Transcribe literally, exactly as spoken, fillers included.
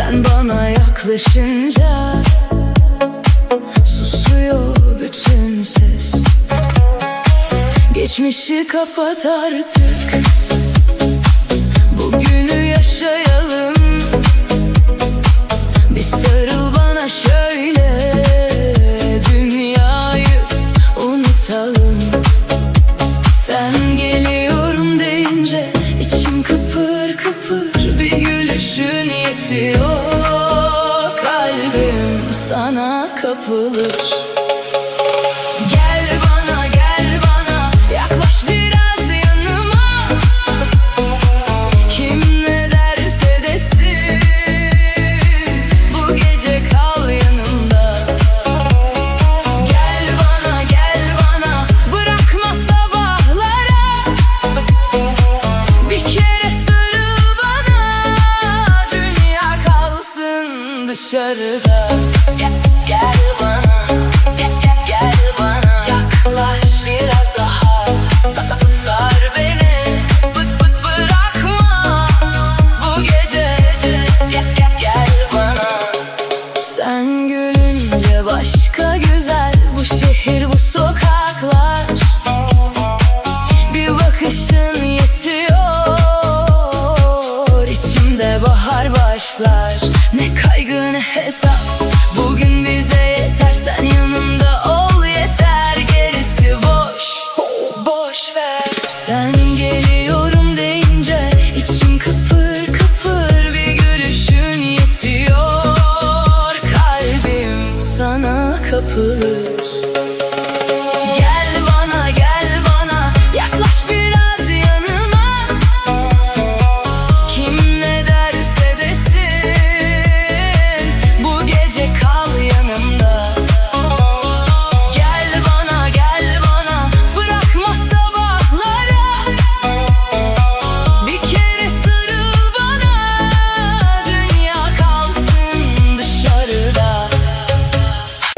Sen bana yaklaşınca susuyor bütün ses. Geçmişi kapat artık, bugünü yaşayalım. Bir sarıl bana şöyle, dünyayı unutalım. Sen geliyorum deyince içim kıpır kıpır, bir gülüşün yetiyor. Kalbim sana kapılır. Gel bana, gel bana, yaklaş biraz yanıma. Kim ne derse desin, bu gece kal yanımda. Gel bana, gel bana, bırakma sabahlara. Bir kere sarıl bana, dünya kalsın dışarıda. Gel bana, gel bana, yaklaş biraz daha. Sar beni, bıt bıt bırakma bu gece. Gel bana. Sen gülünce başka güzel bu şehir, bu sokaklar. Bir bakışın yetiyor, içimde bahar başlar. Ne kaygı ne hesap, bugün